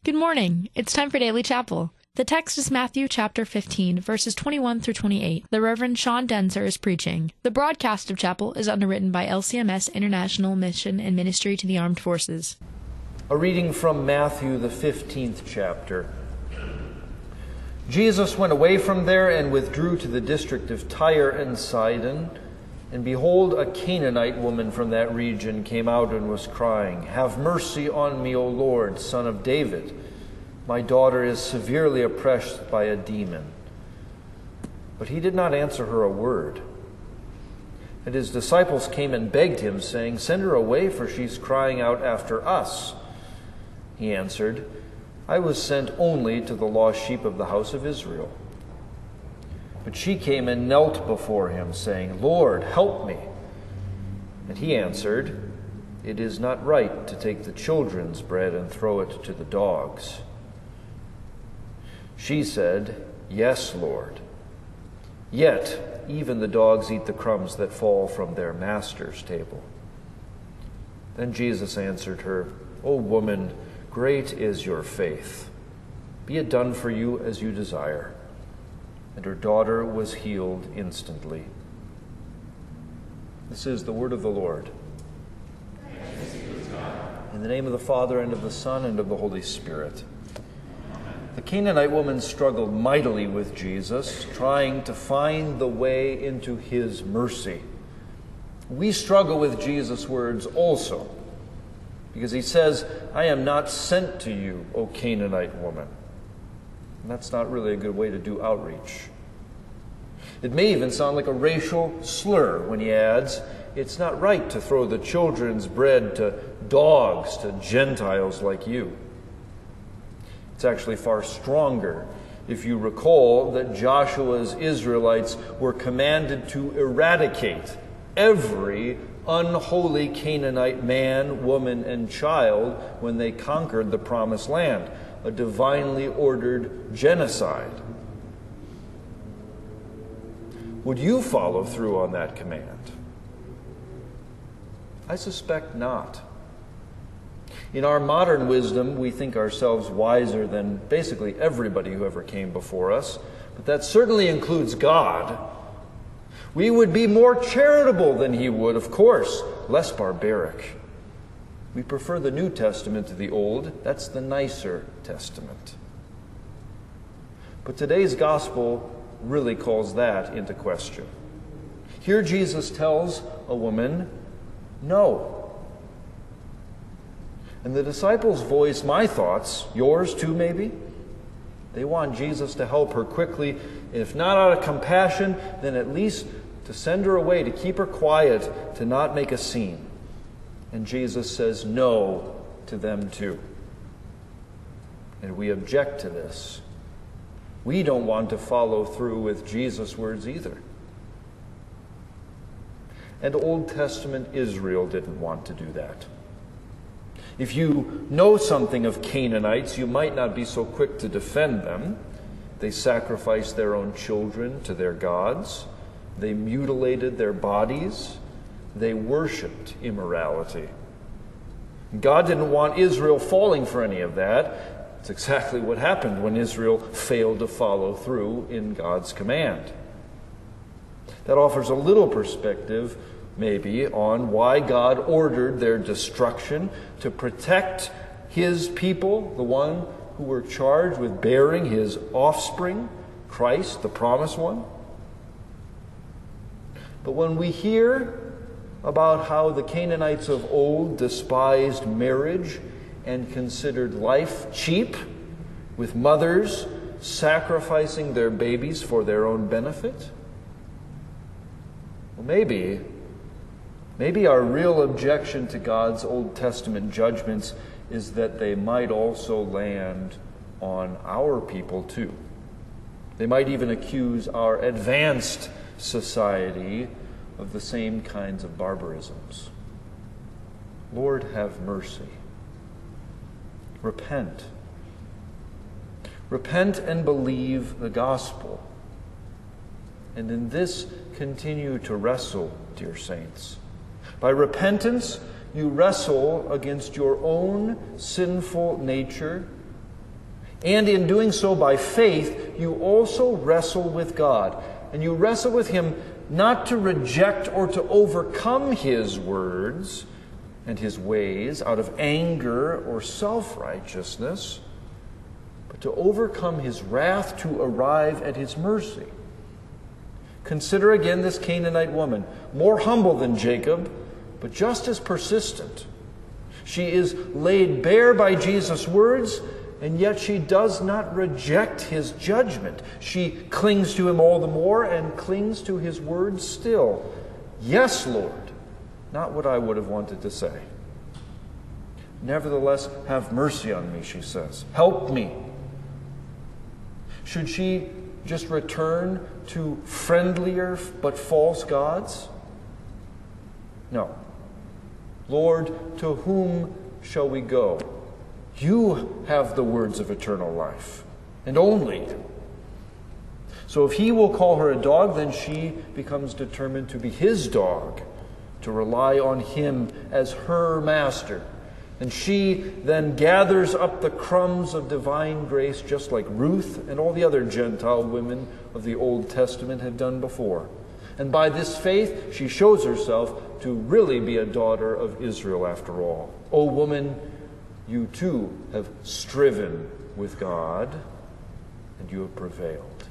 Good morning. It's time for Daily Chapel. The text is Matthew chapter 15, verses 21 through 28. The Reverend Sean Denzer is preaching. The broadcast of chapel is underwritten by LCMS International Mission and Ministry to the Armed Forces. A reading from Matthew, the 15th chapter. Jesus went away from there and withdrew to the district of Tyre and Sidon. And behold, a Canaanite woman from that region came out and was crying, "Have mercy on me, O Lord, Son of David. My daughter is severely oppressed by a demon." But he did not answer her a word. And his disciples came and begged him, saying, "Send her away, for she's crying out after us." He answered, "I was sent only to the lost sheep of the house of Israel." But she came and knelt before him, saying, "Lord, help me." And he answered, "It is not right to take the children's bread and throw it to the dogs." She said, "Yes, Lord. Yet even the dogs eat the crumbs that fall from their master's table." Then Jesus answered her, "O woman, great is your faith. Be it done for you as you desire." And her daughter was healed instantly. This is the word of the Lord. In the name of the Father, and of the Son, and of the Holy Spirit. The Canaanite woman struggled mightily with Jesus, trying to find the way into his mercy. We struggle with Jesus' words also, because he says, "I am not sent to you, O Canaanite woman." And that's not really a good way to do outreach. It may even sound like a racial slur when he adds, "It's not right to throw the children's bread to dogs, to Gentiles like you." It's actually far stronger if you recall that Joshua's Israelites were commanded to eradicate every unholy Canaanite man, woman, and child when they conquered the Promised Land. A divinely ordered genocide. Would you follow through on that command? I suspect not. In our modern wisdom, we think ourselves wiser than basically everybody who ever came before us, but that certainly includes God. We would be more charitable than he would, of course, less barbaric. We prefer the New Testament to the Old. That's the nicer Testament. But today's gospel really calls that into question. Here Jesus tells a woman, no. And the disciples voice my thoughts, yours too maybe. They want Jesus to help her quickly, if not out of compassion, then at least to send her away, to keep her quiet, to not make a scene. And Jesus says no to them too. And we object to this. We don't want to follow through with Jesus' words either. And Old Testament Israel didn't want to do that. If you know something of Canaanites, you might not be so quick to defend them. They sacrificed their own children to their gods. They mutilated their bodies. They worshipped immorality. God didn't want Israel falling for any of that. It's exactly what happened when Israel failed to follow through in God's command. That offers a little perspective, maybe, on why God ordered their destruction to protect his people, the one who were charged with bearing his offspring, Christ, the promised one. But when we hear about how the Canaanites of old despised marriage and considered life cheap, with mothers sacrificing their babies for their own benefit, well, maybe our real objection to God's Old Testament judgments is that they might also land on our people too. They might even accuse our advanced society of the same kinds of barbarisms. Lord, have mercy. Repent. Repent and believe the gospel. And in this, continue to wrestle, dear saints. By repentance, you wrestle against your own sinful nature And in doing so by faith, you also wrestle with God. And you wrestle with Him not to reject or to overcome His words and His ways out of anger or self-righteousness, but to overcome His wrath to arrive at His mercy. Consider again this Canaanite woman, more humble than Jacob, but just as persistent. She is laid bare by Jesus' words, and yet she does not reject His judgment. She clings to Him all the more and clings to His words still. Yes, Lord, not what I would have wanted to say. Nevertheless, have mercy on me, she says. Help me. Should she just return to friendlier but false gods? No. Lord, to whom shall we go? You have the words of eternal life, and only you. So if He will call her a dog, then she becomes determined to be His dog, to rely on Him as her master. And she then gathers up the crumbs of divine grace, just like Ruth and all the other Gentile women of the Old Testament had done before. And by this faith, she shows herself to really be a daughter of Israel after all. O woman, you too have striven with God, and you have prevailed.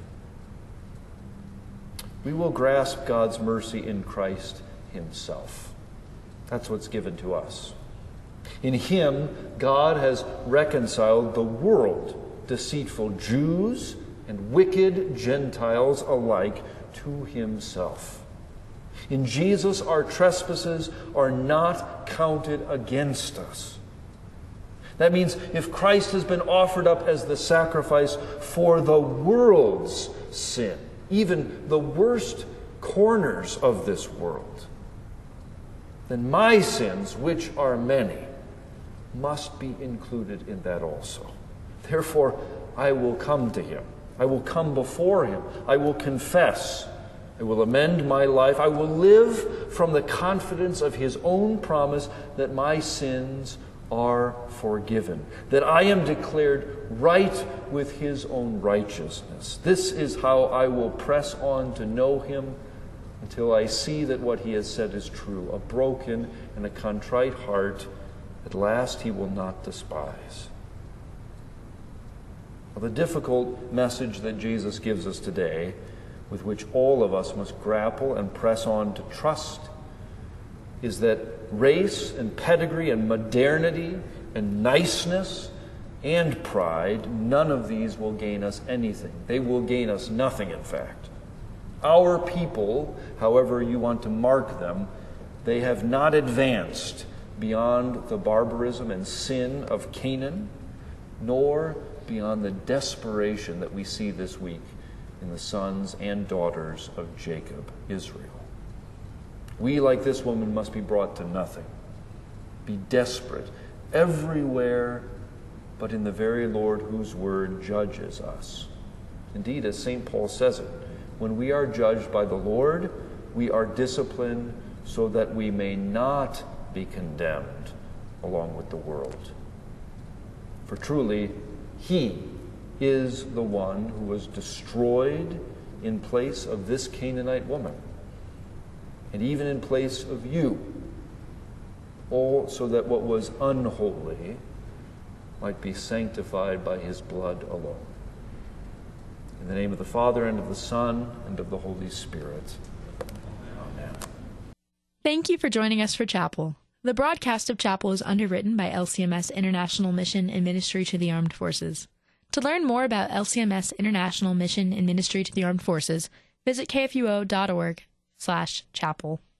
We will grasp God's mercy in Christ Himself. That's what's given to us. In Him, God has reconciled the world, deceitful Jews and wicked Gentiles alike, to Himself. In Jesus, our trespasses are not counted against us. That means if Christ has been offered up as the sacrifice for the world's sin, even the worst corners of this world, then my sins, which are many, must be included in that also. Therefore, I will come to Him. I will come before Him. I will confess. I will amend my life. I will live from the confidence of His own promise that my sins are forgiven, that I am declared right with His own righteousness. This is how I will press on to know Him until I see that what He has said is true. A broken and a contrite heart, at last He will not despise. Well, the difficult message that Jesus gives us today, with which all of us must grapple and press on to trust, is that race and pedigree and modernity and niceness and pride, none of these will gain us anything. They will gain us nothing, in fact. Our people, however you want to mark them, they have not advanced beyond the barbarism and sin of Canaan, nor beyond the desperation that we see this week in the sons and daughters of Jacob, Israel. We, like this woman, must be brought to nothing, be desperate everywhere but in the very Lord whose word judges us. Indeed, as St. Paul says it, when we are judged by the Lord, we are disciplined so that we may not be condemned along with the world. For truly, He is the one who was destroyed in place of this Canaanite woman, and even in place of you, all so that what was unholy might be sanctified by His blood alone. In the name of the Father, and of the Son, and of the Holy Spirit. Amen. Thank you for joining us for Chapel. The broadcast of Chapel is underwritten by LCMS International Mission and Ministry to the Armed Forces. To learn more about LCMS International Mission and Ministry to the Armed Forces, visit kfuo.org/chapel.